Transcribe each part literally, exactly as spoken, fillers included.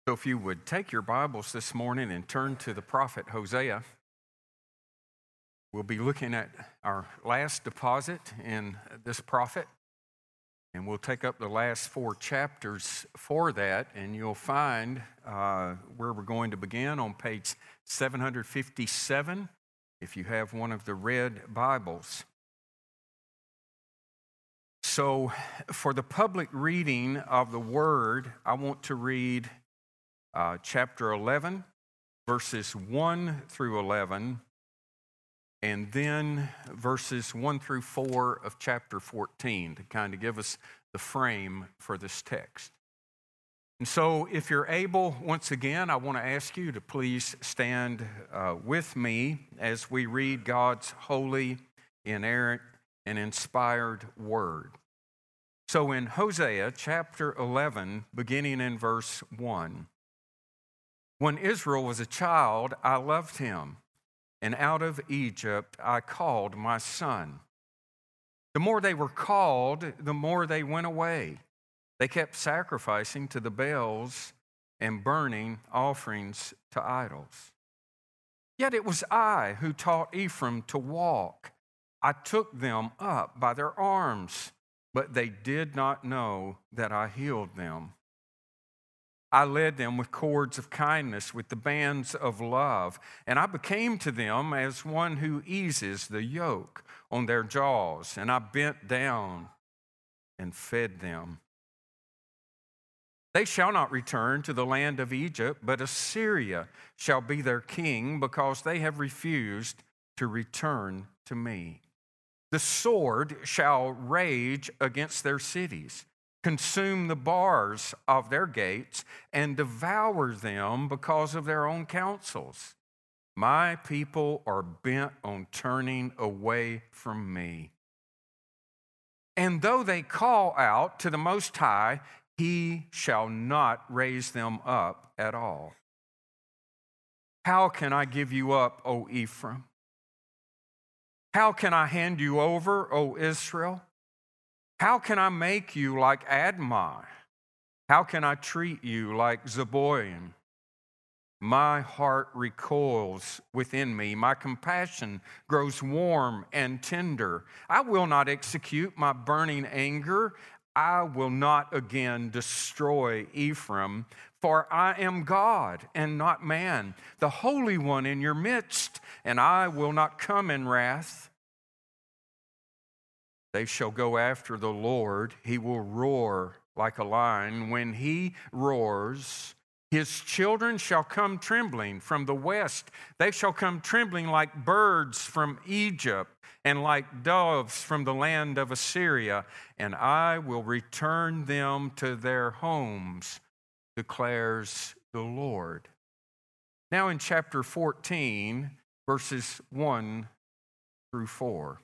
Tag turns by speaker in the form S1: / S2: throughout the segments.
S1: So if you would take your Bibles this morning and turn to the prophet Hosea, we'll be looking at our last deposit in this prophet, and we'll take up the last four chapters for that, and you'll find uh, where we're going to begin on page seven fifty-seven, if you have one of the red Bibles. So for the public reading of the Word, I want to read Uh, chapter eleven, verses one through eleven, and then verses one through four of chapter fourteen to kind of give us the frame for this text. And so if you're able, once again, I want to ask you to please stand uh, with me as we read God's holy, inerrant, and inspired word. So in Hosea chapter eleven, beginning in verse one, "When Israel was a child, I loved him, and out of Egypt I called my son. The more they were called, the more they went away. They kept sacrificing to the Baals and burning offerings to idols. Yet it was I who taught Ephraim to walk. I took them up by their arms, but they did not know that I healed them. I led them with cords of kindness, with the bands of love, and I became to them as one who eases the yoke on their jaws, and I bent down and fed them. They shall not return to the land of Egypt, but Assyria shall be their king, because they have refused to return to me. The sword shall rage against their cities, consume the bars of their gates, and devour them because of their own counsels. My people are bent on turning away from me. And though they call out to the Most High, he shall not raise them up at all. How can I give you up, O Ephraim? How can I hand you over, O Israel? How can I make you like Admah? How can I treat you like Zeboim? My heart recoils within me. My compassion grows warm and tender. I will not execute my burning anger. I will not again destroy Ephraim, for I am God and not man, the Holy One in your midst, and I will not come in wrath. They shall go after the Lord. He will roar like a lion. When he roars, his children shall come trembling from the west. They shall come trembling like birds from Egypt and like doves from the land of Assyria. And I will return them to their homes, declares the Lord." Now in chapter fourteen, verses one through four.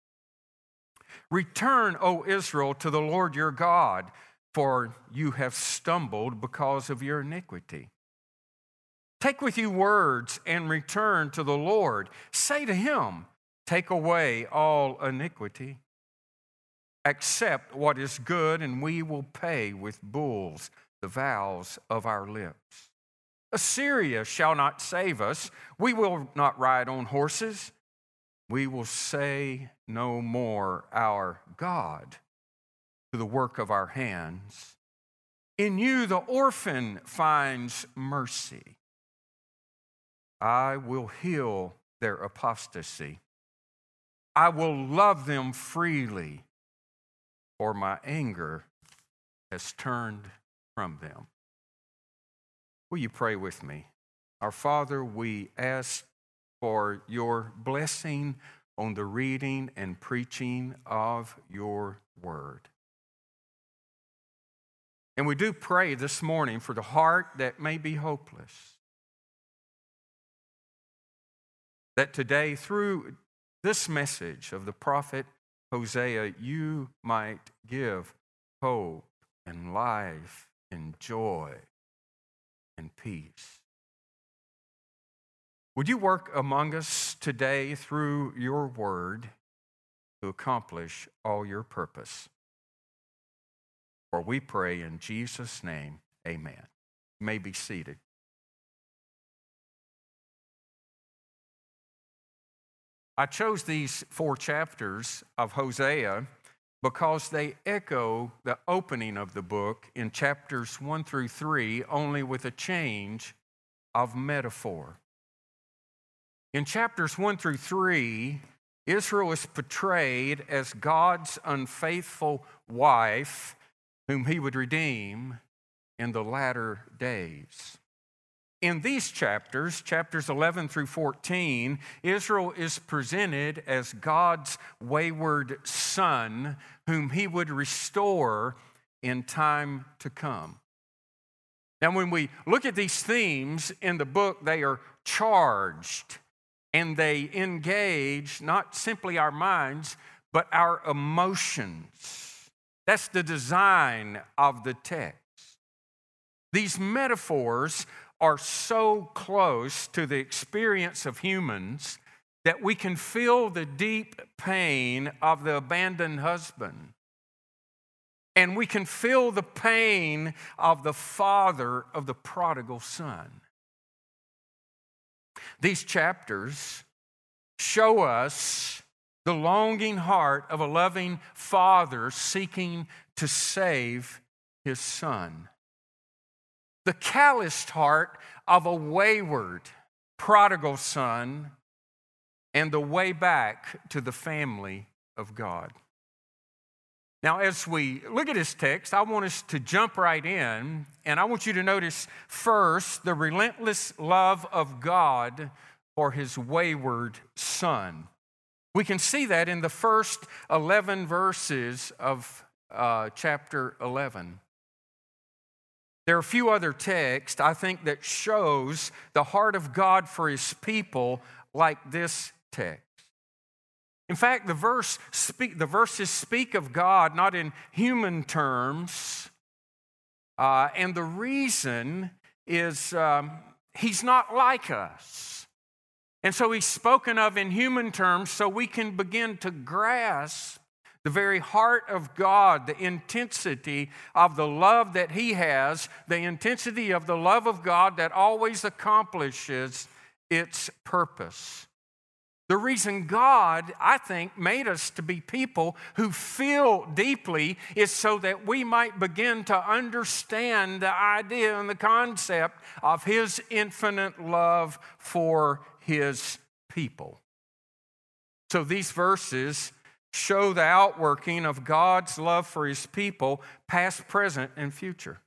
S1: "Return, O Israel, to the Lord your God, for you have stumbled because of your iniquity. Take with you words and return to the Lord. Say to him, take away all iniquity. Accept what is good, and we will pay with bulls the vows of our lips. Assyria shall not save us. We will not ride on horses. We will say no more, our God, to the work of our hands. In you the orphan finds mercy. I will heal their apostasy. I will love them freely, for my anger has turned from them." Will you pray with me? Our Father, we ask for your blessing on the reading and preaching of your word. And we do pray this morning for the heart that may be hopeless, that today, through this message of the prophet Hosea, you might give hope and life and joy and peace. Would you work among us today through your word to accomplish all your purpose? For we pray in Jesus' name, amen. may be seated. I chose these four chapters of Hosea because they echo the opening of the book in chapters one through three, only with a change of metaphor. In chapters one through three, Israel is portrayed as God's unfaithful wife, whom he would redeem in the latter days. In these chapters, chapters eleven through fourteen, Israel is presented as God's wayward son, whom he would restore in time to come. Now, when we look at these themes in the book, they are charged and they engage not simply our minds, but our emotions. That's the design of the text. These metaphors are so close to the experience of humans that we can feel the deep pain of the abandoned husband. And we can feel the pain of the father of the prodigal son. These chapters show us the longing heart of a loving father seeking to save his son. The calloused heart of a wayward, prodigal son, and the way back to the family of God. Now, as we look at this text, I want us to jump right in, and I want you to notice first the relentless love of God for his wayward son. We can see that in the first eleven verses of uh, chapter eleven. There are a few other texts, I think, that shows the heart of God for his people like this text. In fact, the verse speak, the verses speak of God not in human terms, uh, and the reason is um, he's not like us. And so he's spoken of in human terms so we can begin to grasp the very heart of God, the intensity of the love that he has, the intensity of the love of God that always accomplishes its purpose. The reason God, I think, made us to be people who feel deeply is so that we might begin to understand the idea and the concept of his infinite love for his people. So these verses show the outworking of God's love for his people, past, present, and future.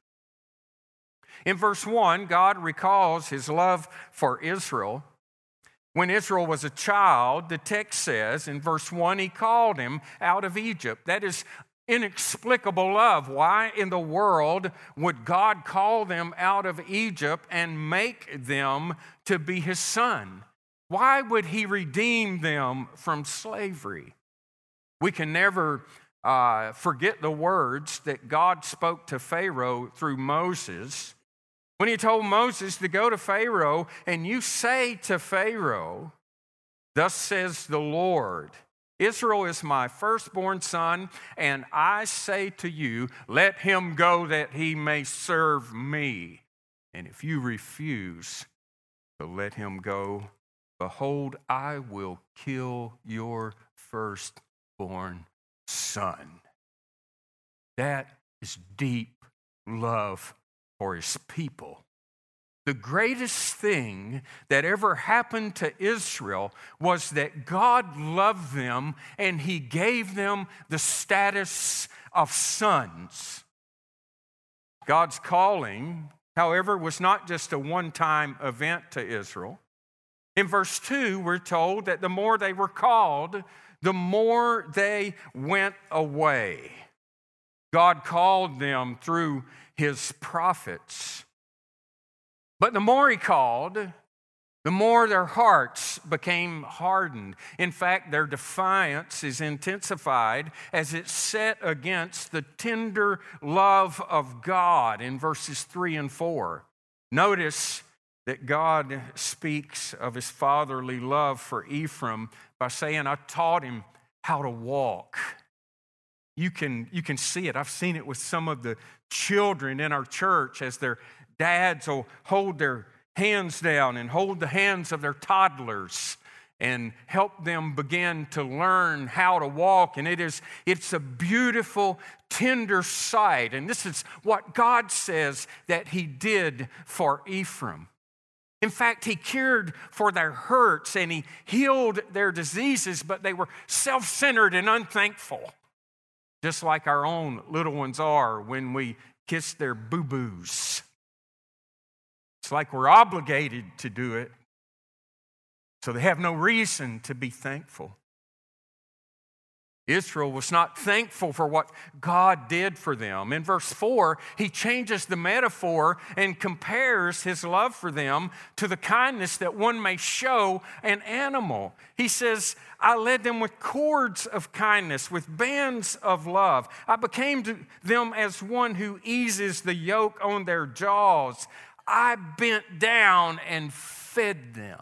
S1: In verse one, God recalls his love for Israel. When Israel was a child, the text says in verse one, he called him out of Egypt. That is inexplicable love. Why in the world would God call them out of Egypt and make them to be his son? Why would he redeem them from slavery? We can never uh, forget the words that God spoke to Pharaoh through Moses. When he told Moses to go to Pharaoh, and you say to Pharaoh, thus says the Lord, Israel is my firstborn son, and I say to you, let him go that he may serve me. And if you refuse to let him go, behold, I will kill your firstborn son. That is deep love for his people. The greatest thing that ever happened to Israel was that God loved them and he gave them the status of sons. God's calling, however, was not just a one-time event to Israel. In verse two, we're told that the more they were called, the more they went away. God called them through his prophets. But the more he called, the more their hearts became hardened. In fact, their defiance is intensified as it's set against the tender love of God in verses three and four. Notice that God speaks of his fatherly love for Ephraim by saying, I taught him how to walk. You can, you can see it. I've seen it with some of the children in our church as they're dads will hold their hands down and hold the hands of their toddlers and help them begin to learn how to walk. And it is, it's a beautiful, tender sight. And this is what God says that he did for Ephraim. In fact, he cared for their hurts and he healed their diseases, but they were self-centered and unthankful, just like our own little ones are when we kiss their boo-boos. It's like we're obligated to do it, so they have no reason to be thankful. Israel was not thankful for what God did for them. In verse four, he changes the metaphor and compares his love for them to the kindness that one may show an animal. He says, I led them with cords of kindness, with bands of love. I became to them as one who eases the yoke on their jaws. I bent down and fed them.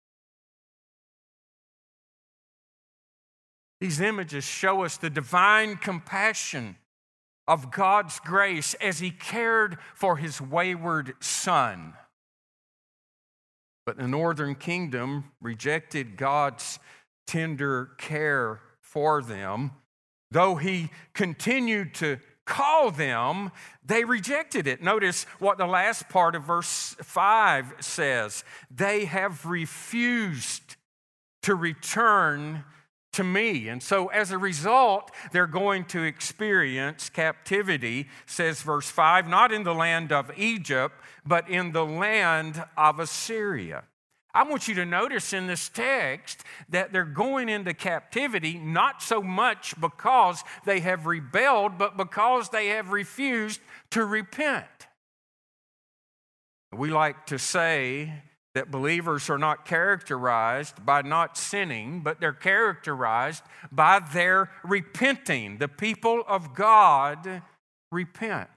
S1: These images show us the divine compassion of God's grace as he cared for his wayward son. But the northern kingdom rejected God's tender care for them. Though he continued to call them, they rejected it. Notice what the last part of verse five says. They have refused to return to me. And so as a result, they're going to experience captivity, says verse five, not in the land of Egypt, but in the land of Assyria. I want you to notice in this text that they're going into captivity not so much because they have rebelled, but because they have refused to repent. We like to say that believers are not characterized by not sinning, but they're characterized by their repenting. The people of God repent.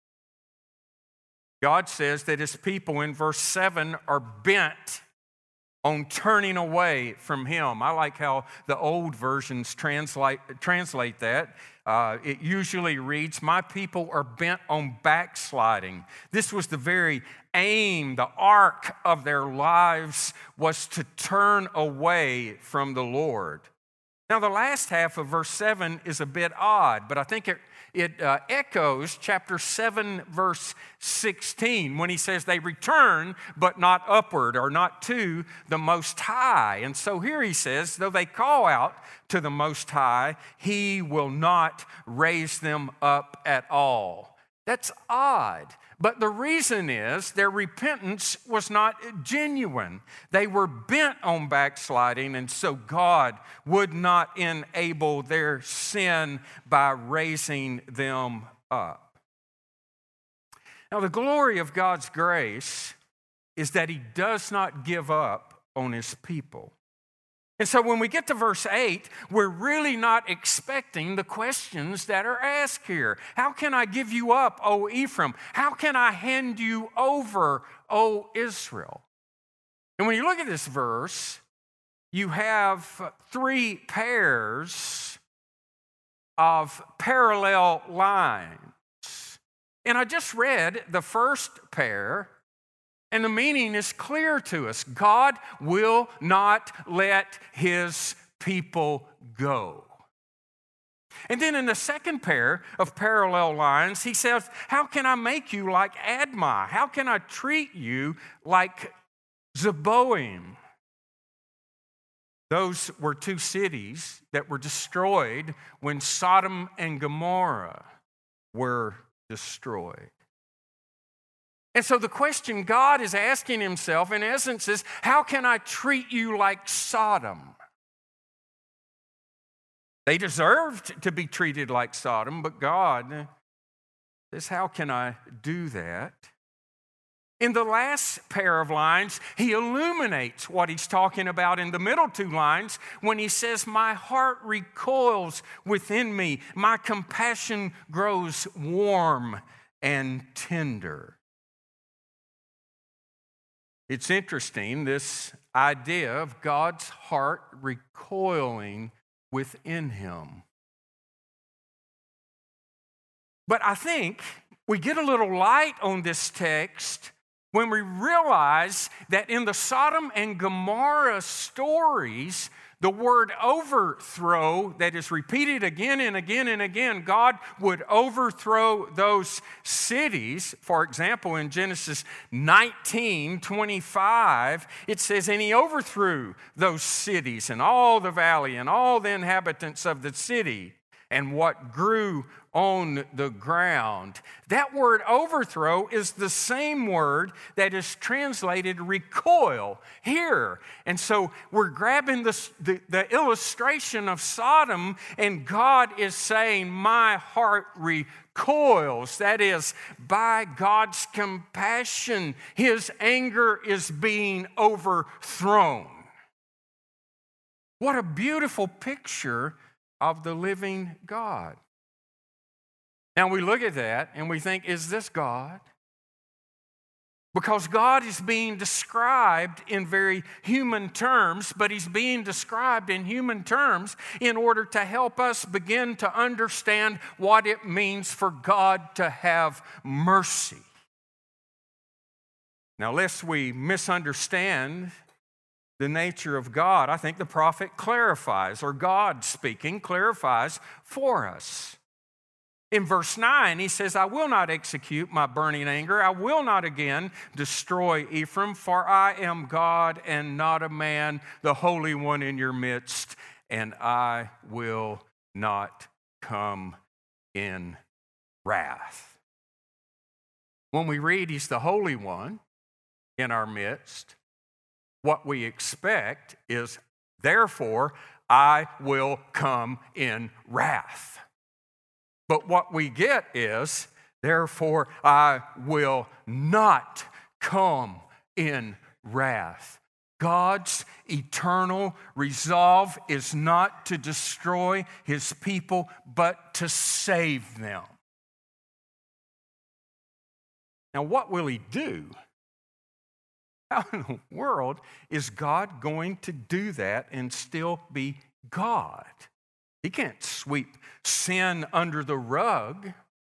S1: God says that his people in verse seven are bent on turning away from him. I like how the old versions translate, translate that. Uh, it usually reads, my people are bent on backsliding. This was the very aim, the arc of their lives was to turn away from the Lord. Now, the last half of verse seven is a bit odd, but I think it, it uh, echoes chapter seven, verse sixteen, when he says they return, but not upward or not to the Most High. And so here he says, though they call out to the Most High, he will not raise them up at all. That's odd. But the reason is their repentance was not genuine. They were bent on backsliding, and so God would not enable their sin by raising them up. Now, the glory of God's grace is that he does not give up on his people. And so when we get to verse eight, we're really not expecting the questions that are asked here. How can I give you up, O Ephraim? How can I hand you over, O Israel? And when you look at this verse, you have three pairs of parallel lines. And I just read the first pair, and the meaning is clear to us. God will not let his people go. And then in the second pair of parallel lines, he says, how can I make you like Admah? How can I treat you like Zeboim? Those were two cities that were destroyed when Sodom and Gomorrah were destroyed. And so the question God is asking himself, in essence, is, how can I treat you like Sodom? They deserved to be treated like Sodom, but God says, how can I do that? In the last pair of lines, he illuminates what he's talking about in the middle two lines when he says, my heart recoils within me, my compassion grows warm and tender. It's interesting, this idea of God's heart recoiling within him. But I think we get a little light on this text when we realize that in the Sodom and Gomorrah stories, the word overthrow that is repeated again and again and again, God would overthrow those cities. For example, in Genesis nineteen twenty-five, it says, and he overthrew those cities and all the valley and all the inhabitants of the city and what grew on the ground. That word overthrow is the same word that is translated recoil here. And so we're grabbing this, the, the illustration of Sodom, and God is saying, my heart recoils. That is, by God's compassion, his anger is being overthrown. What a beautiful picture of the living God. Now we look at that and we think, is this God? Because God is being described in very human terms, but he's being described in human terms in order to help us begin to understand what it means for God to have mercy. Now, lest we misunderstand the nature of God, I think the prophet clarifies, or God speaking clarifies for us. In verse nine, he says, I will not execute my burning anger. I will not again destroy Ephraim, for I am God and not a man, the Holy One in your midst, and I will not come in wrath. When we read he's the Holy One in our midst, what we expect is, therefore, I will come in wrath. But what we get is, therefore, I will not come in wrath. God's eternal resolve is not to destroy his people, but to save them. Now, what will he do? How in the world is God going to do that and still be God? He can't sweep sin under the rug.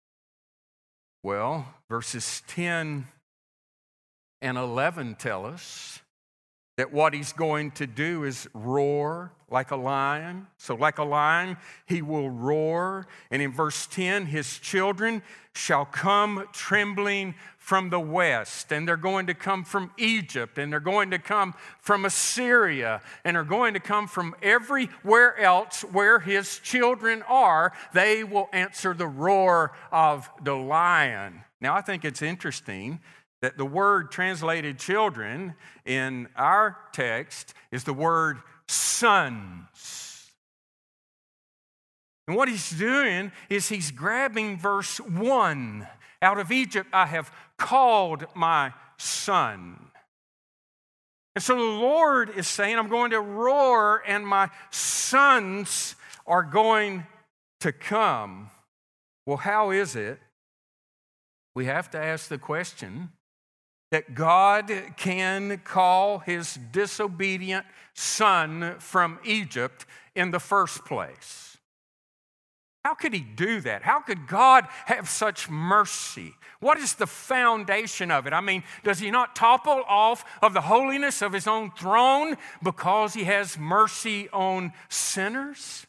S1: Well, verses ten and eleven tell us that what he's going to do is roar like a lion. So like a lion, he will roar. And in verse ten, his children shall come trembling from the west, and they're going to come from Egypt, and they're going to come from Assyria, and they're going to come from everywhere else where his children are. They will answer the roar of the lion. Now, I think it's interesting that the word translated children in our text is the word sons. And what he's doing is he's grabbing verse one. Out of Egypt I have called my son. And so the Lord is saying, I'm going to roar and my sons are going to come. Well, how is it? We have to ask the question that God can call his disobedient son from Egypt in the first place. How could he do that? How could God have such mercy? What is the foundation of it? I mean, does he not topple off of the holiness of his own throne because he has mercy on sinners?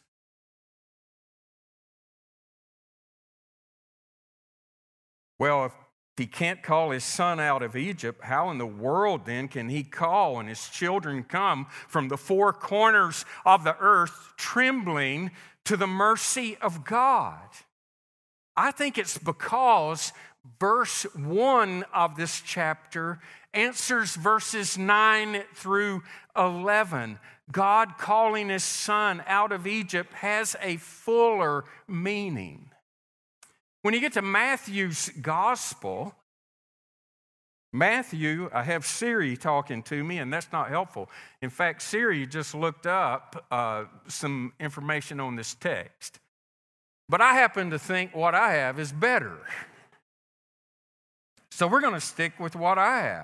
S1: Well, if he can't call his son out of Egypt, how in the world then can he call and his children come from the four corners of the earth trembling to the mercy of God? I think it's because verse one of this chapter answers verses nine through eleven. God calling his son out of Egypt has a fuller meaning. When you get to Matthew's gospel, Matthew, I have Siri talking to me, and that's not helpful. In fact, Siri just looked up uh, some information on this text. But I happen to think what I have is better. So we're going to stick with what I have.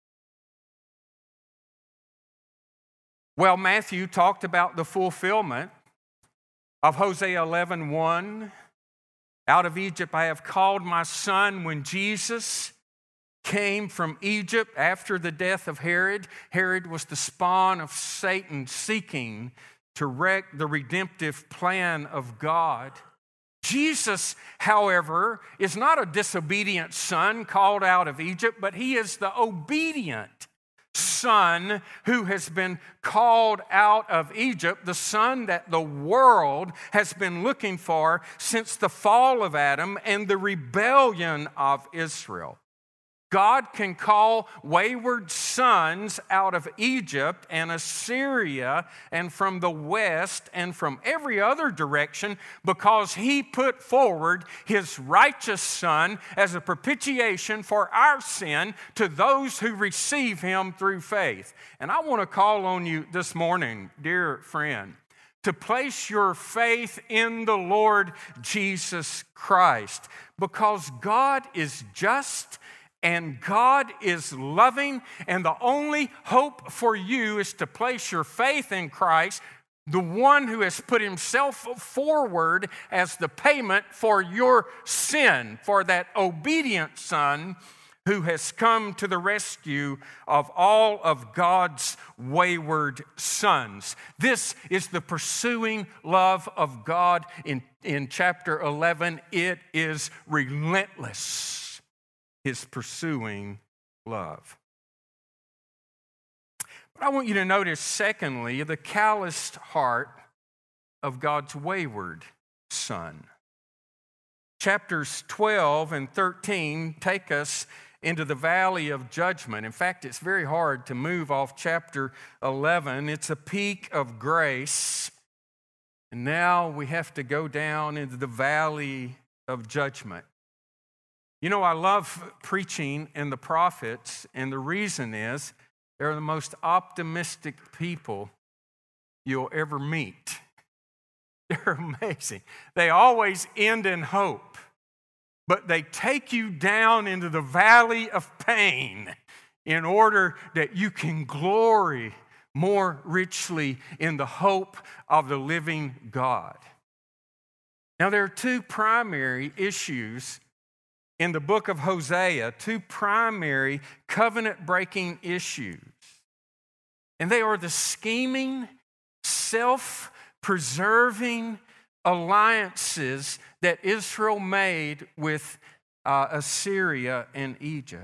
S1: Well, Matthew talked about the fulfillment of Hosea eleven one. Out of Egypt I have called my son. When Jesus came from Egypt after the death of Herod. Herod was the spawn of Satan seeking to wreck the redemptive plan of God. Jesus, however, is not a disobedient son called out of Egypt, but he is the obedient son who has been called out of Egypt, the son that the world has been looking for since the fall of Adam and the rebellion of Israel. God can call wayward sons out of Egypt and Assyria and from the west and from every other direction because he put forward his righteous son as a propitiation for our sin to those who receive him through faith. And I want to call on you this morning, dear friend, to place your faith in the Lord Jesus Christ because God is just and God is loving, and the only hope for you is to place your faith in Christ, the one who has put himself forward as the payment for your sin, for that obedient son who has come to the rescue of all of God's wayward sons. This is the pursuing love of God in, in chapter eleven. It is relentless. His pursuing love. But I want you to notice, secondly, the calloused heart of God's wayward son. Chapters twelve and thirteen take us into the valley of judgment. In fact, it's very hard to move off chapter eleven. It's a peak of grace. And now we have to go down into the valley of judgment. You know, I love preaching in the prophets, and the reason is they're the most optimistic people you'll ever meet. They're amazing. They always end in hope, but they take you down into the valley of pain in order that you can glory more richly in the hope of the living God. Now, there are two primary issues in the book of Hosea, two primary covenant-breaking issues. And they are the scheming, self-preserving alliances that Israel made with uh, Assyria and Egypt.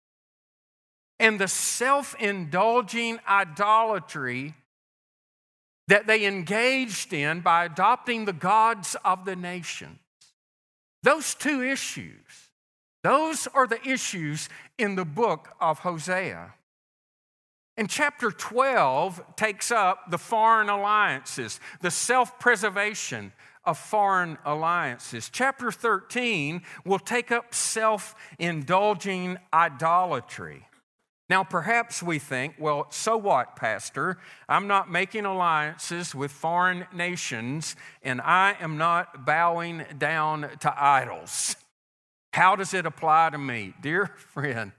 S1: And the self-indulging idolatry that they engaged in by adopting the gods of the nations. Those two issues. Those are the issues in the book of Hosea. And chapter twelve takes up the foreign alliances, the self-preservation of foreign alliances. Chapter thirteen will take up self-indulging idolatry. Now, perhaps we think, well, so what, Pastor? I'm not making alliances with foreign nations, and I am not bowing down to idols. How does it apply to me? Dear friend,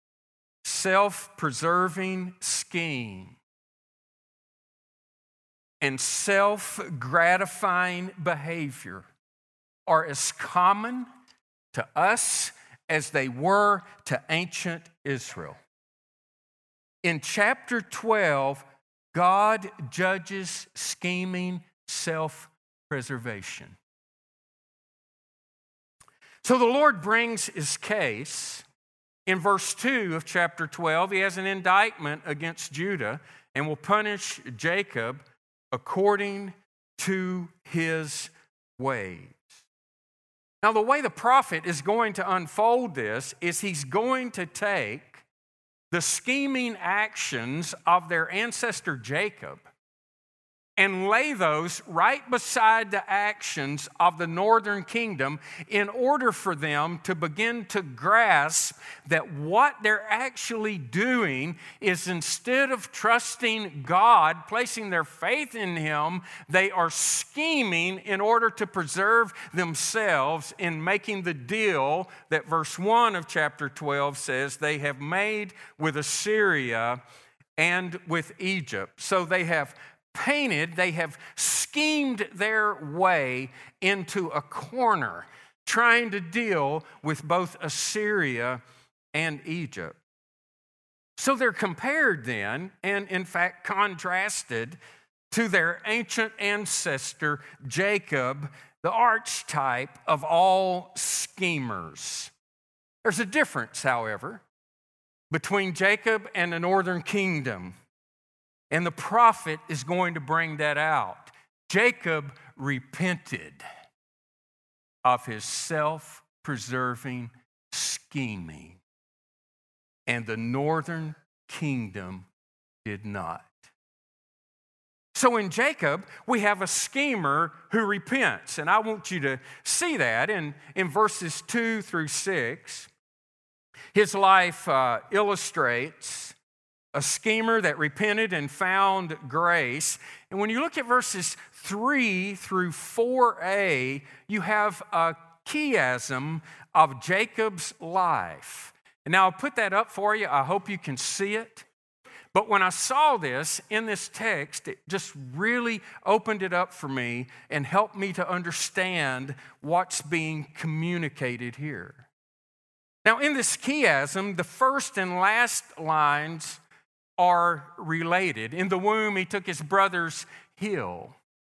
S1: self-preserving scheme and self-gratifying behavior are as common to us as they were to ancient Israel. In chapter twelve, God judges scheming self-preservation. So the Lord brings his case. In verse two of chapter twelve, he has an indictment against Judah and will punish Jacob according to his ways. Now, the way the prophet is going to unfold this is he's going to take the scheming actions of their ancestor Jacob and lay those right beside the actions of the northern kingdom in order for them to begin to grasp that what they're actually doing is, instead of trusting God, placing their faith in him, they are scheming in order to preserve themselves in making the deal that verse one of chapter twelve says they have made with Assyria and with Egypt. So they have painted, they have schemed their way into a corner, trying to deal with both Assyria and Egypt. So they're compared then, and in fact contrasted, to their ancient ancestor Jacob, the archetype of all schemers. There's a difference, however, between Jacob and the northern kingdom, and the prophet is going to bring that out. Jacob repented of his self-preserving scheming, and the northern kingdom did not. So in Jacob, we have a schemer who repents, and I want you to see that in, in verses two through six. His life uh, illustrates a schemer that repented and found grace. And when you look at verses three through four a, you have a chiasm of Jacob's life. And now I'll put that up for you. I hope you can see it. But when I saw this in this text, it just really opened it up for me and helped me to understand what's being communicated here. Now, in this chiasm, the first and last lines are related. In the womb, he took his brother's heel.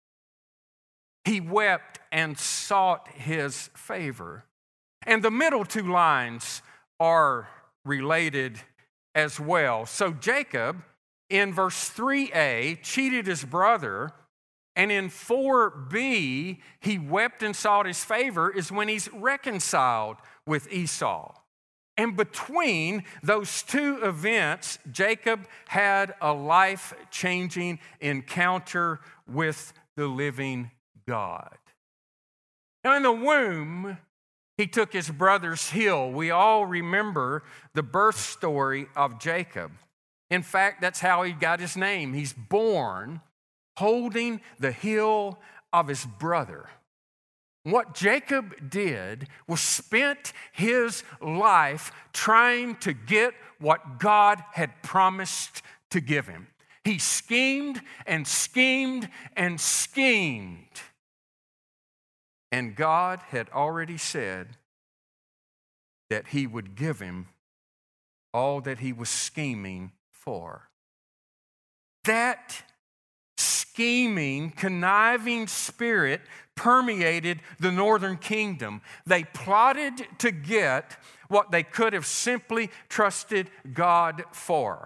S1: He wept and sought his favor. And the middle two lines are related as well. So Jacob, in verse three a, cheated his brother, and in four b, he wept and sought his favor, is when he's reconciled with Esau. And between those two events, Jacob had a life-changing encounter with the living God. Now, in the womb, he took his brother's heel. We all remember the birth story of Jacob. In fact, that's how he got his name. He's born holding the heel of his brother. What Jacob did was spent his life trying to get what God had promised to give him. He schemed and schemed and schemed. And God had already said that he would give him all that he was scheming for. That scheming, conniving spirit permeated the northern kingdom. They plotted to get what they could have simply trusted God for.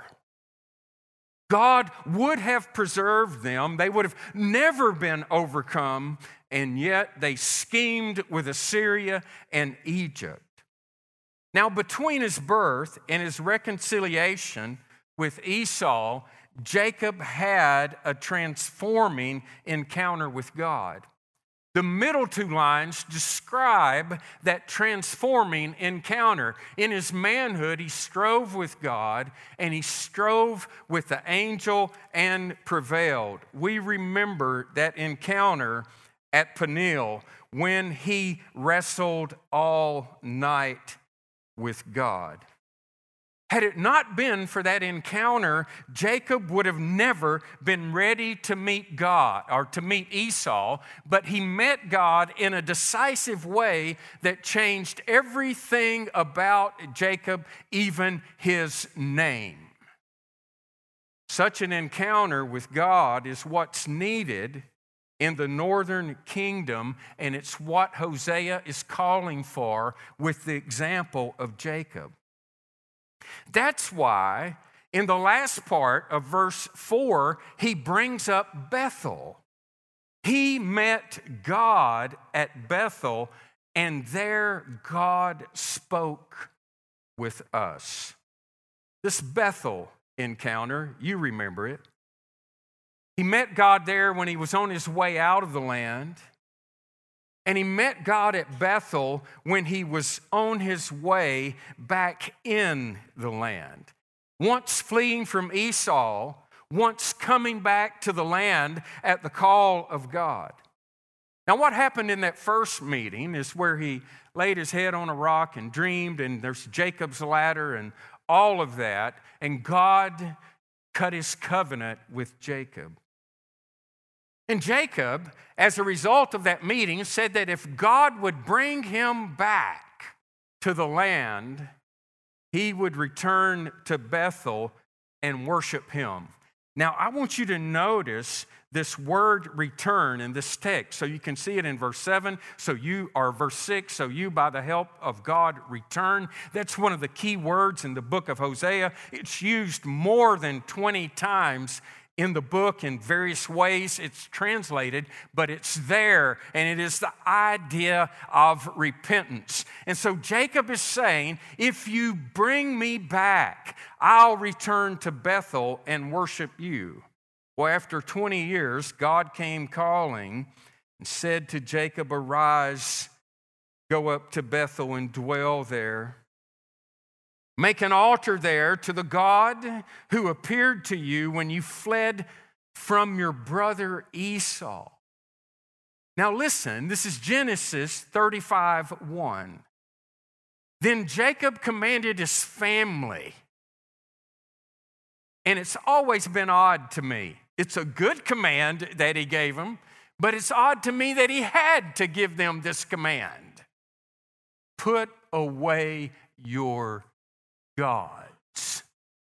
S1: God would have preserved them. They would have never been overcome, and yet they schemed with Assyria and Egypt. Now, between his birth and his reconciliation with Esau, Jacob had a transforming encounter with God. The middle two lines describe that transforming encounter. In his manhood, he strove with God, and he strove with the angel and prevailed. We remember that encounter at Peniel when he wrestled all night with God. Had it not been for that encounter, Jacob would have never been ready to meet God or to meet Esau, but he met God in a decisive way that changed everything about Jacob, even his name. Such an encounter with God is what's needed in the northern kingdom, and it's what Hosea is calling for with the example of Jacob. That's why in the last part of verse four, he brings up Bethel. He met God at Bethel, and there God spoke with us. This Bethel encounter, you remember it. He met God there when he was on his way out of the land. And he met God at Bethel when he was on his way back in the land. Once fleeing from Esau, once coming back to the land at the call of God. Now, what happened in that first meeting is where he laid his head on a rock and dreamed, and there's Jacob's ladder and all of that, and God cut his covenant with Jacob. And Jacob, as a result of that meeting, said that if God would bring him back to the land, he would return to Bethel and worship him. Now, I want you to notice this word return in this text. So you can see it in verse seven, so you, or verse six, so you by the help of God return. That's one of the key words in the book of Hosea. It's used more than twenty times in the book in various ways. It's translated, but it's there, and it is the idea of repentance. And so Jacob is saying, if you bring me back, I'll return to Bethel and worship you. Well, after twenty years, God came calling and said to Jacob, arise, go up to Bethel and dwell there. Make an altar there to the God who appeared to you when you fled from your brother Esau. Now listen, this is Genesis thirty-five one. Then Jacob commanded his family, and it's always been odd to me. It's a good command that he gave them, but it's odd to me that he had to give them this command. Put away your gods,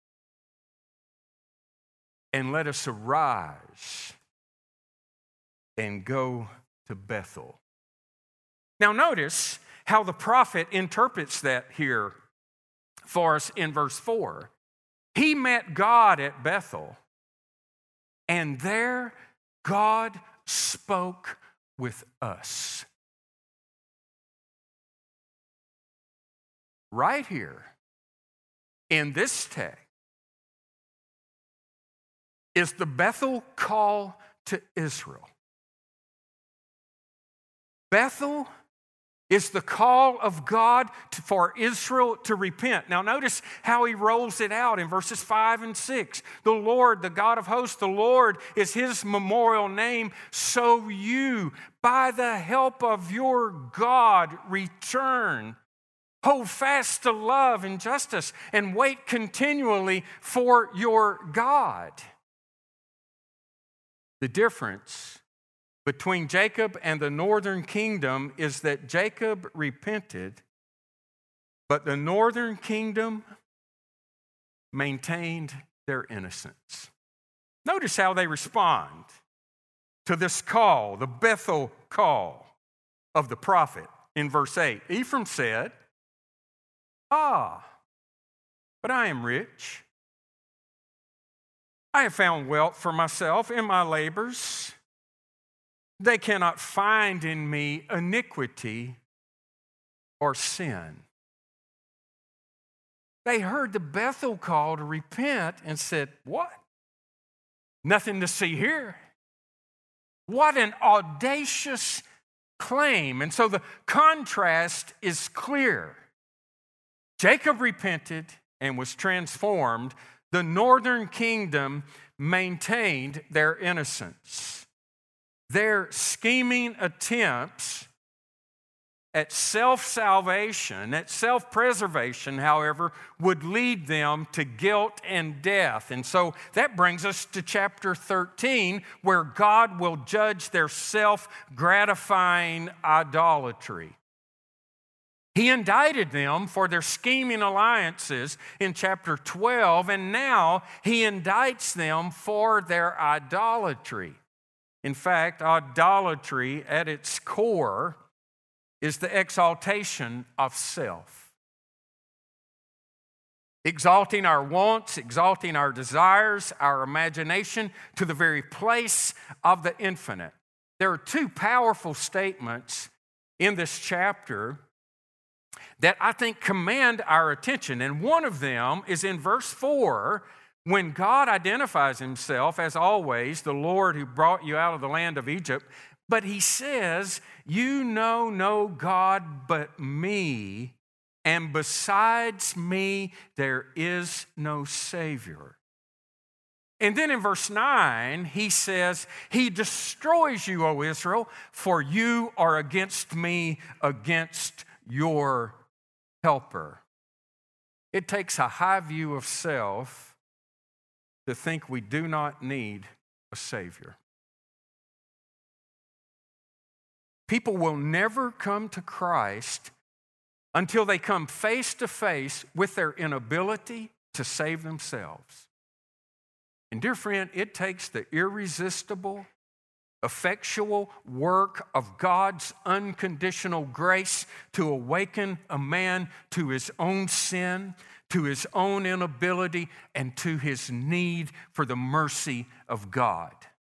S1: and let us arise and go to Bethel. Now notice how the prophet interprets that here for us in verse four. He met God at Bethel, and there God spoke with us. Right here in this text is the Bethel call to Israel. Bethel is the call of God to, for Israel to repent. Now notice how he rolls it out in verses five and six. The Lord, the God of hosts, the Lord is his memorial name. So you, by the help of your God, return. Hold fast to love and justice and wait continually for your God. The difference between Jacob and the northern kingdom is that Jacob repented, but the northern kingdom maintained their innocence. Notice how they respond to this call, the Bethel call of the prophet in verse eight. Ephraim said, Ah, but I am rich. I have found wealth for myself in my labors. They cannot find in me iniquity or sin. They heard the Bethel call to repent and said, what? Nothing to see here. What an audacious claim. And so the contrast is clear. Jacob repented and was transformed. The northern kingdom maintained their innocence. Their scheming attempts at self-salvation, at self-preservation, however, would lead them to guilt and death. And so that brings us to chapter thirteen, where God will judge their self-gratifying idolatry. He indicted them for their scheming alliances in chapter twelve, and now he indicts them for their idolatry. In fact, idolatry at its core is the exaltation of self. Exalting our wants, exalting our desires, our imagination to the very place of the infinite. There are two powerful statements in this chapter that I think command our attention. And one of them is in verse four, when God identifies himself as always, the Lord who brought you out of the land of Egypt. But he says, you know no God but me, and besides me there is no Savior. And then in verse nine, he says, he destroys you, O Israel, for you are against me, against your helper. It takes a high view of self to think we do not need a Savior. People will never come to Christ until they come face to face with their inability to save themselves. And dear friend, it takes the irresistible, effectual work of God's unconditional grace to awaken a man to his own sin, to his own inability, and to his need for the mercy of God.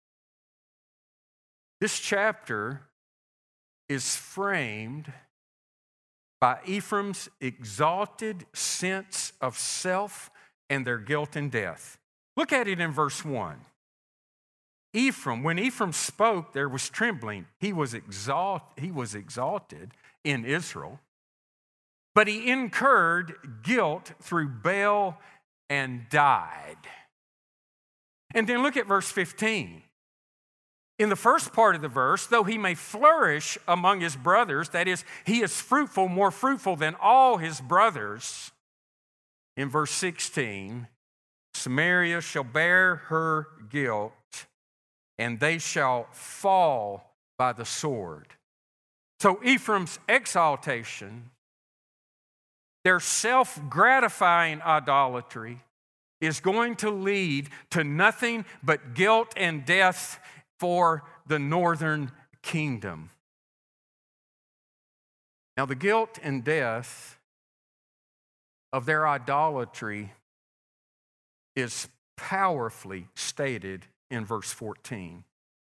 S1: This chapter is framed by Ephraim's exalted sense of self and their guilt and death. Look at it in verse one. Ephraim, when Ephraim spoke, there was trembling. He was exalt, he was exalted in Israel, but he incurred guilt through Baal and died. And then look at verse fifteen. In the first part of the verse, though he may flourish among his brothers, that is, he is fruitful, more fruitful than all his brothers. In verse sixteen, Samaria shall bear her guilt, and they shall fall by the sword. So Ephraim's exaltation, their self-gratifying idolatry, is going to lead to nothing but guilt and death for the northern kingdom. Now, the guilt and death of their idolatry is powerfully stated in verse fourteen.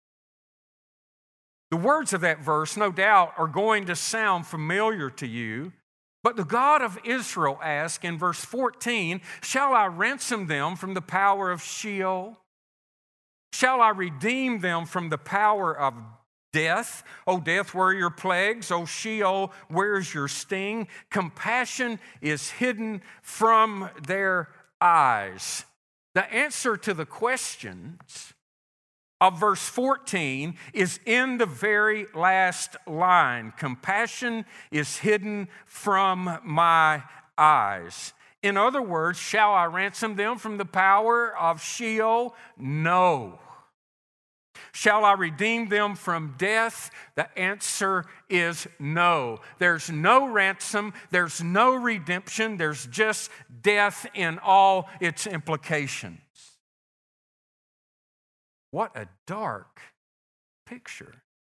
S1: The words of that verse, no doubt, are going to sound familiar to you, but the God of Israel asks in verse fourteen, "Shall I ransom them from the power of Sheol? Shall I redeem them from the power of death? O death, where are your plagues? O Sheol, where is your sting?" Compassion is hidden from their eyes. The answer to the questions of verse fourteen is in the very last line. Compassion is hidden from my eyes. In other words, shall I ransom them from the power of Sheol? No. Shall I redeem them from death? The answer is no. There's no ransom, there's no redemption, there's just death in all its implications. What a dark picture.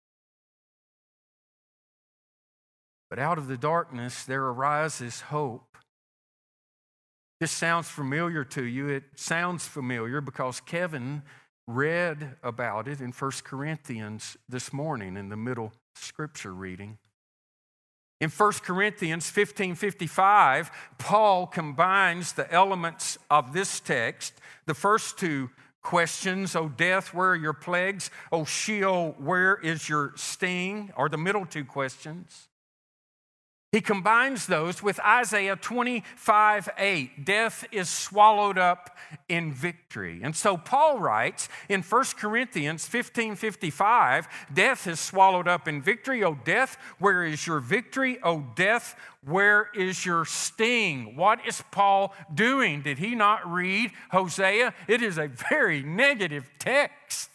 S1: But out of the darkness there arises hope. This sounds familiar to you. It sounds familiar because Kevin read about it in First Corinthians this morning in the middle scripture reading. In First Corinthians fifteen fifty-five, Paul combines the elements of this text, the first two questions, O death, where are your plagues? O Sheol, where is your sting? Are the middle two questions. He combines those with Isaiah twenty-five eight. Death is swallowed up in victory. And so Paul writes in First Corinthians fifteen fifty-five, death is swallowed up in victory. O death, where is your victory? O death, where is your sting? What is Paul doing? Did he not read Hosea? It is a very negative text.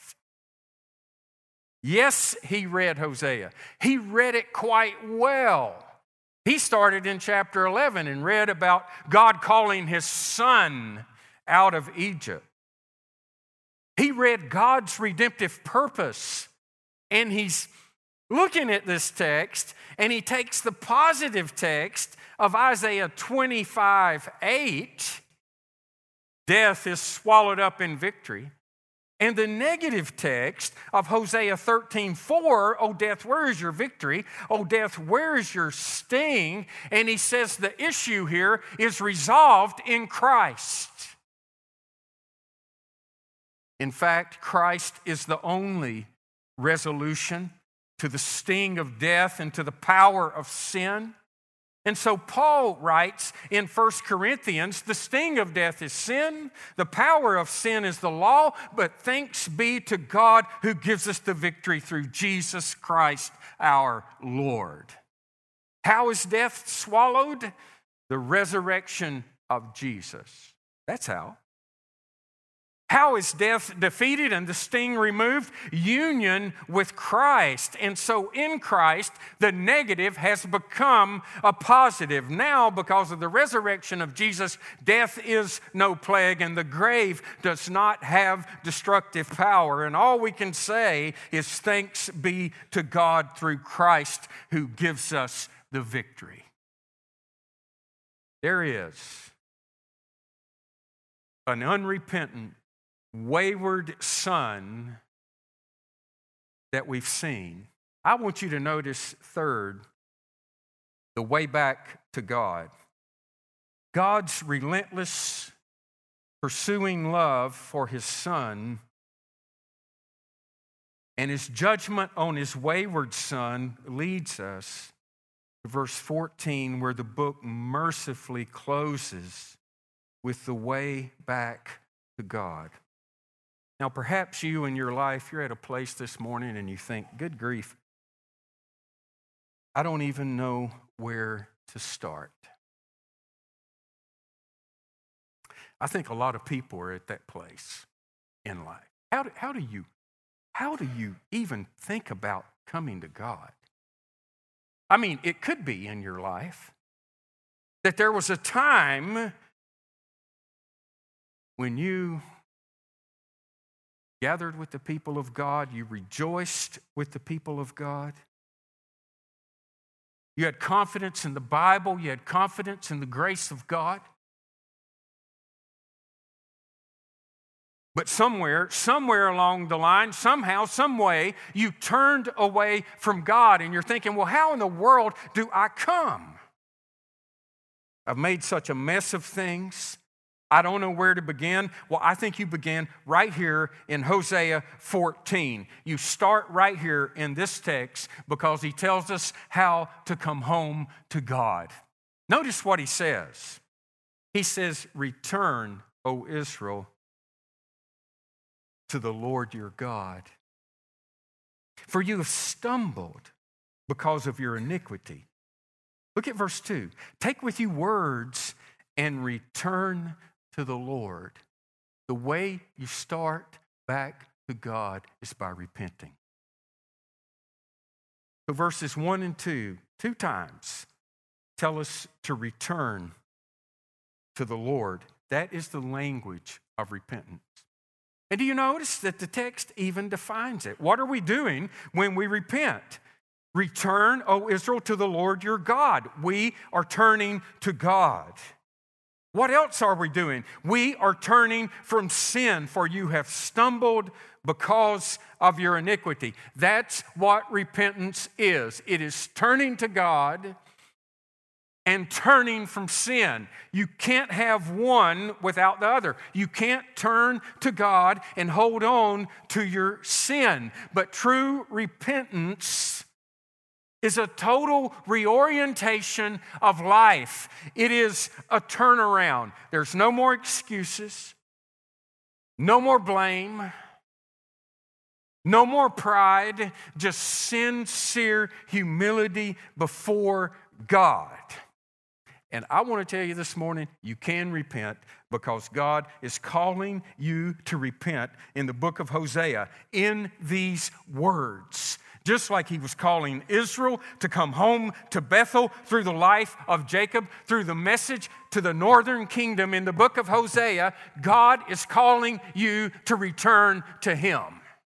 S1: Yes, he read Hosea. He read it quite well. He started in chapter eleven and read about God calling his son out of Egypt. He read God's redemptive purpose, and he's looking at this text, and he takes the positive text of Isaiah twenty-five eight, death is swallowed up in victory, and the negative text of Hosea thirteen four, O death, where is your victory? O death, where is your sting? And he says the issue here is resolved in Christ. In fact, Christ is the only resolution to the sting of death and to the power of sin. And so Paul writes in First Corinthians, the sting of death is sin, the power of sin is the law, but thanks be to God who gives us the victory through Jesus Christ our Lord. How is death swallowed? The resurrection of Jesus. That's how. How is death defeated and the sting removed? Union with Christ. And so in Christ, the negative has become a positive. Now, because of the resurrection of Jesus, death is no plague and the grave does not have destructive power. And all we can say is thanks be to God through Christ who gives us the victory. There is an unrepentant, wayward son that we've seen. I want you to notice, third, the way back to God. God's relentless, pursuing love for his son and his judgment on his wayward son leads us to verse fourteen, where the book mercifully closes with the way back to God. Now, perhaps you in your life, you're at a place this morning and you think, good grief, I don't even know where to start. I think a lot of people are at that place in life. How do, how do you, how do you even think about coming to God? I mean, it could be in your life that there was a time when you gathered with the people of God, you rejoiced with the people of God. You had confidence in the Bible, you had confidence in the grace of God. But somewhere, somewhere along the line, somehow, some way, you turned away from God and you're thinking, well, how in the world do I come? I've made such a mess of things. I don't know where to begin. Well, I think you begin right here in Hosea fourteen. You start right here in this text because he tells us how to come home to God. Notice what he says. He says, return, O Israel, to the Lord your God. For you have stumbled because of your iniquity. Look at verse two. Take with you words and return to the Lord. The way you start back to God is by repenting. So verses one and two, two times, tell us to return to the Lord. That is the language of repentance. And do you notice that the text even defines it? What are we doing when we repent? Return, O Israel, to the Lord your God. We are turning to God. What else are we doing? We are turning from sin, for you have stumbled because of your iniquity. That's what repentance is. It is turning to God and turning from sin. You can't have one without the other. You can't turn to God and hold on to your sin. But true repentance is a total reorientation of life. It is a turnaround. There's no more excuses, no more blame, no more pride, just sincere humility before God. And I want to tell you this morning, you can repent because God is calling you to repent in the book of Hosea in these words. Just like he was calling Israel to come home to Bethel through the life of Jacob, through the message to the northern kingdom in the book of Hosea, God is calling you to return to him.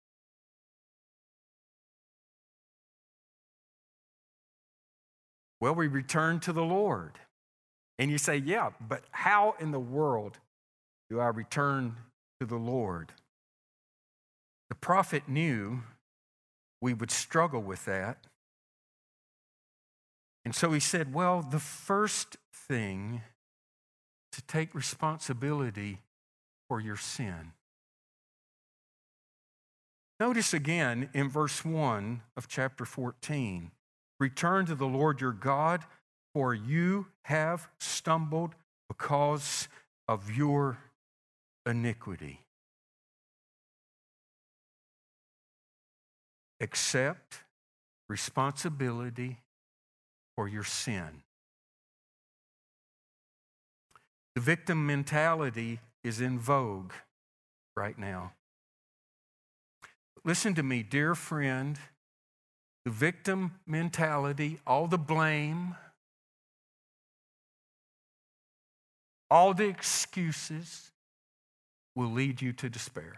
S1: Well, we return to the Lord. And you say, yeah, but how in the world do I return to the Lord? The prophet knew we would struggle with that. And so he said, well, the first thing to take responsibility for your sin. Notice again in verse one of chapter fourteen, return to the Lord your God, for you have stumbled because of your iniquity. Accept responsibility for your sin. The victim mentality is in vogue right now. Listen to me, dear friend. The victim mentality, all the blame, all the excuses will lead you to despair.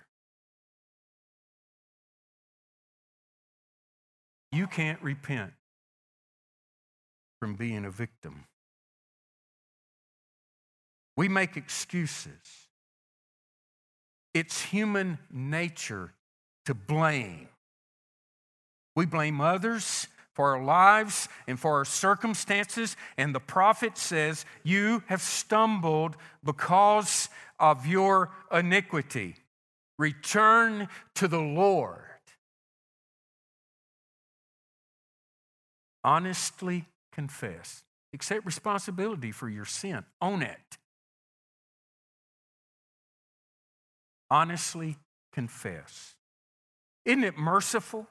S1: You can't repent from being a victim. We make excuses. It's human nature to blame. We blame others for our lives and for our circumstances, and the prophet says, you have stumbled because of your iniquity. Return to the Lord. Honestly confess. Accept responsibility for your sin. Own it. Honestly confess. Isn't it merciful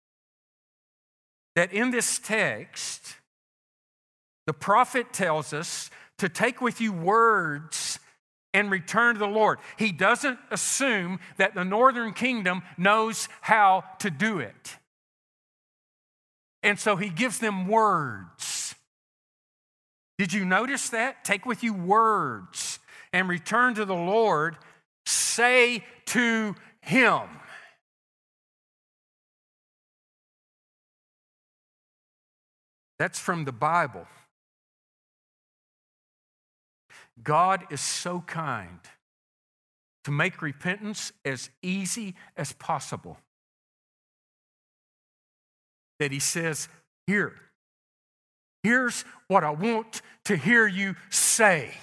S1: that in this text, the prophet tells us to take with you words and return to the Lord? He doesn't assume that the northern kingdom knows how to do it. And so he gives them words. Did you notice that? Take with you words and return to the Lord. Say to him. That's from the Bible. God is so kind to make repentance as easy as possible that he says, here, here's what I want to hear you say.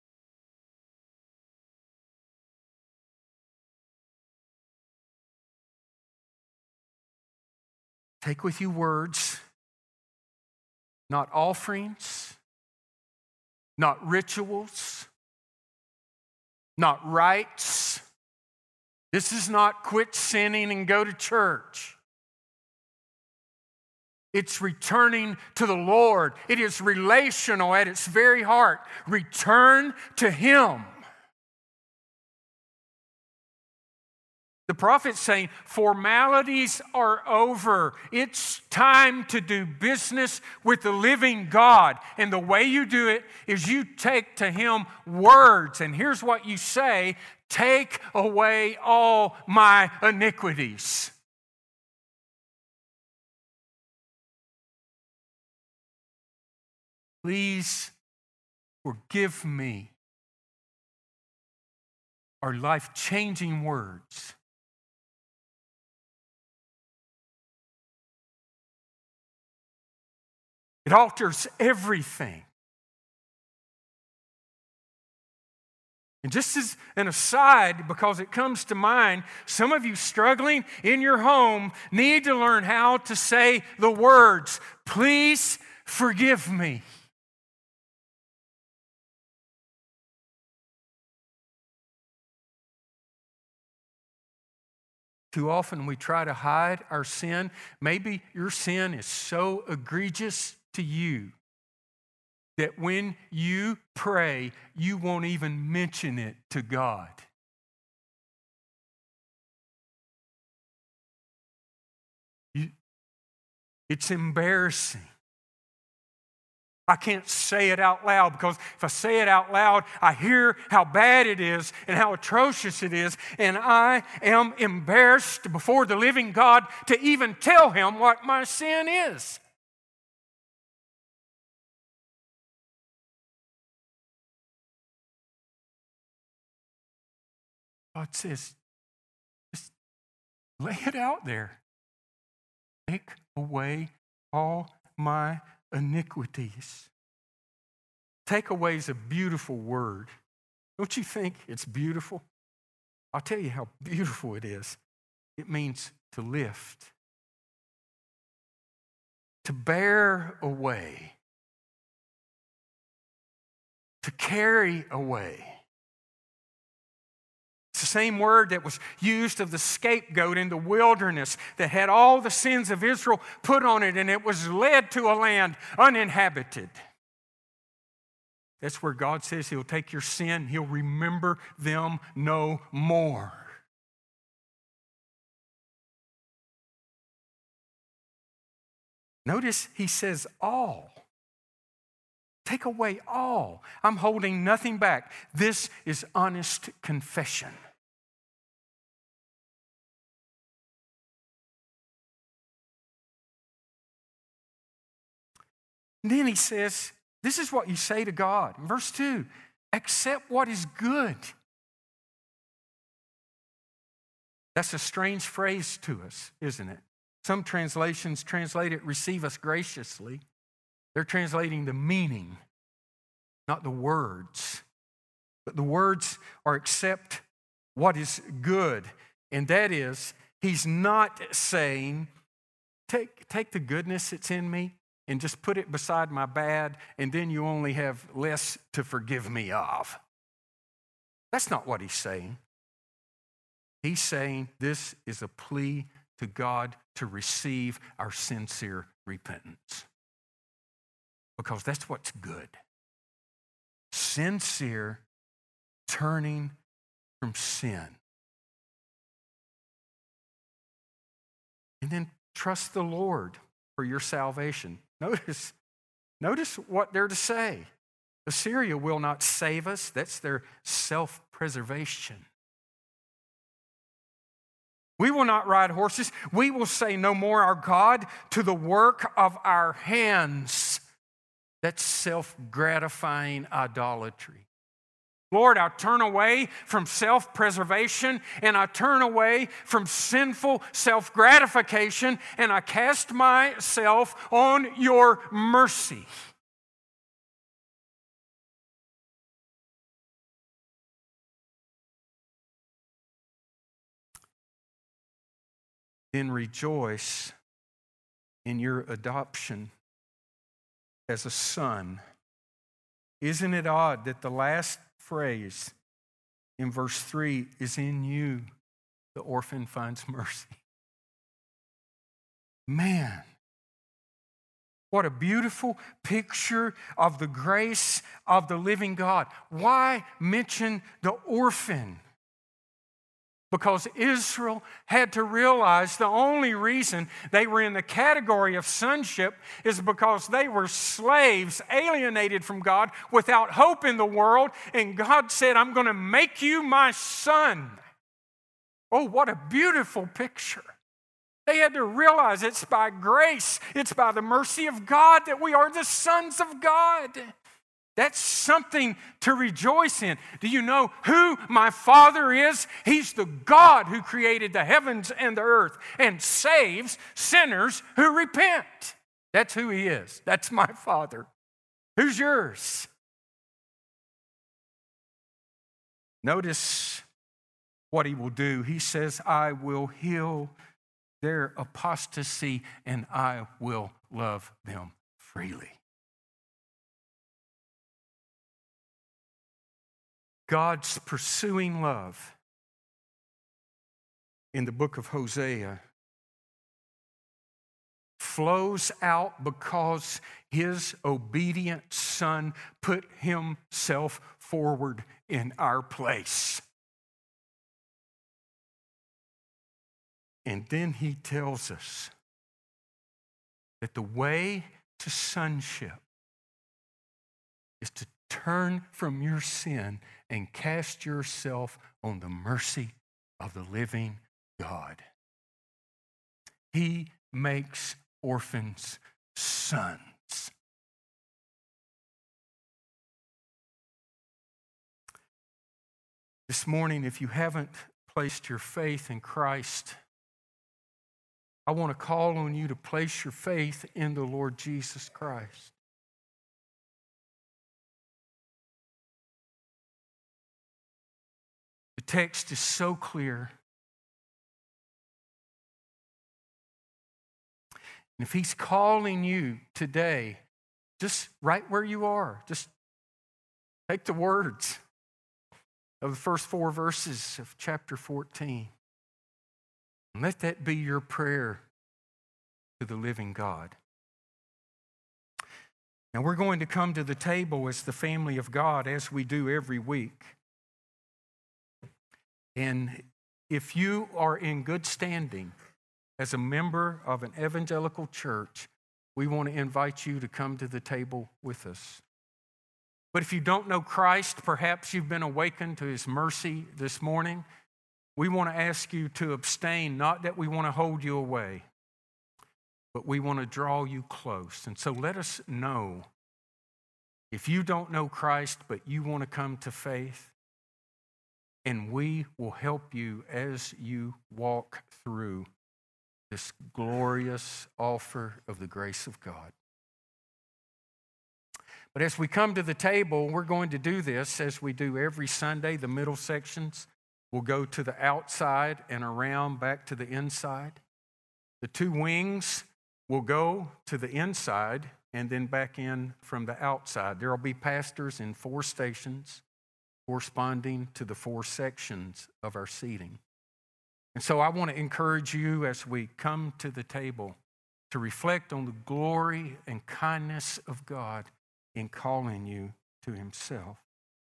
S1: Take with you words, not offerings, not rituals, not rites. This is not quit sinning and go to church. It's returning to the Lord. It is relational at its very heart. Return to him. The prophet's saying, formalities are over. It's time to do business with the living God. And the way you do it is you take to him words. And here's what you say: take away all my iniquities. Please forgive me. Are life-changing words. It alters everything. And just as an aside, because it comes to mind, some of you struggling in your home need to learn how to say the words, please forgive me. Too often we try to hide our sin. Maybe your sin is so egregious to you that when you pray, you won't even mention it to God. You, it's embarrassing. I can't say it out loud because if I say it out loud, I hear how bad it is and how atrocious it is, and I am embarrassed before the living God to even tell him what my sin is. God says, just lay it out there. Take away all my iniquities. Take away is a beautiful word. Don't you think it's beautiful? I'll tell you how beautiful it is. It means to lift, to bear away, to carry away. It's the same word that was used of the scapegoat in the wilderness that had all the sins of Israel put on it, and it was led to a land uninhabited. That's where God says he'll take your sin, he'll remember them no more. Notice he says all. Take away all. I'm holding nothing back. This is honest confession. And then he says, this is what you say to God. In verse two, accept what is good. That's a strange phrase to us, isn't it? Some translations translate it, receive us graciously. They're translating the meaning, not the words. But the words are accept what is good. And that is, he's not saying, take, take the goodness that's in me and just put it beside my bad, and then you only have less to forgive me of. That's not what he's saying. He's saying this is a plea to God to receive our sincere repentance. Because that's what's good. Sincere turning from sin. And then trust the Lord for your salvation. Notice, notice what they're to say. Assyria will not save us. That's their self-preservation. We will not ride horses. We will say no more, our God, to the work of our hands. That's self-gratifying idolatry. Lord, I turn away from self-preservation and I turn away from sinful self-gratification and I cast myself on your mercy. Then rejoice in your adoption as a son. Isn't it odd that the last phrase in verse three is in you, the orphan finds mercy? Man, what a beautiful picture of the grace of the living God. Why mention the orphan? Because Israel had to realize the only reason they were in the category of sonship is because they were slaves, alienated from God, without hope in the world. And God said, I'm going to make you my son. Oh, what a beautiful picture. They had to realize it's by grace, it's by the mercy of God that we are the sons of God. That's something to rejoice in. Do you know who my Father is? He's the God who created the heavens and the earth and saves sinners who repent. That's who He is. That's my Father. Who's yours? Notice what He will do. He says, I will heal their apostasy and I will love them freely. God's pursuing love in the book of Hosea flows out because His obedient Son put Himself forward in our place. And then He tells us that the way to sonship is to turn from your sin and cast yourself on the mercy of the living God. He makes orphans sons. This morning, if you haven't placed your faith in Christ, I want to call on you to place your faith in the Lord Jesus Christ. The text is so clear. And if He's calling you today, just right where you are, just take the words of the first four verses of chapter fourteen. And let that be your prayer to the living God. Now we're going to come to the table as the family of God, as we do every week. And if you are in good standing as a member of an evangelical church, we want to invite you to come to the table with us. But if you don't know Christ, perhaps you've been awakened to his mercy this morning. We want to ask you to abstain, not that we want to hold you away, but we want to draw you close. And so let us know if you don't know Christ, but you want to come to faith, and we will help you as you walk through this glorious offer of the grace of God. But as we come to the table, we're going to do this as we do every Sunday. The middle sections will go to the outside and around back to the inside. The two wings will go to the inside and then back in from the outside. There will be pastors in four stations corresponding to the four sections of our seating. And so I want to encourage you as we come to the table to reflect on the glory and kindness of God in calling you to himself.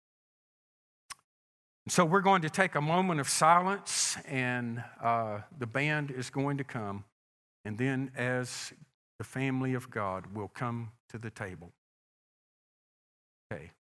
S1: And so we're going to take a moment of silence, and uh, the band is going to come. And then as the family of God will come to the table. Okay.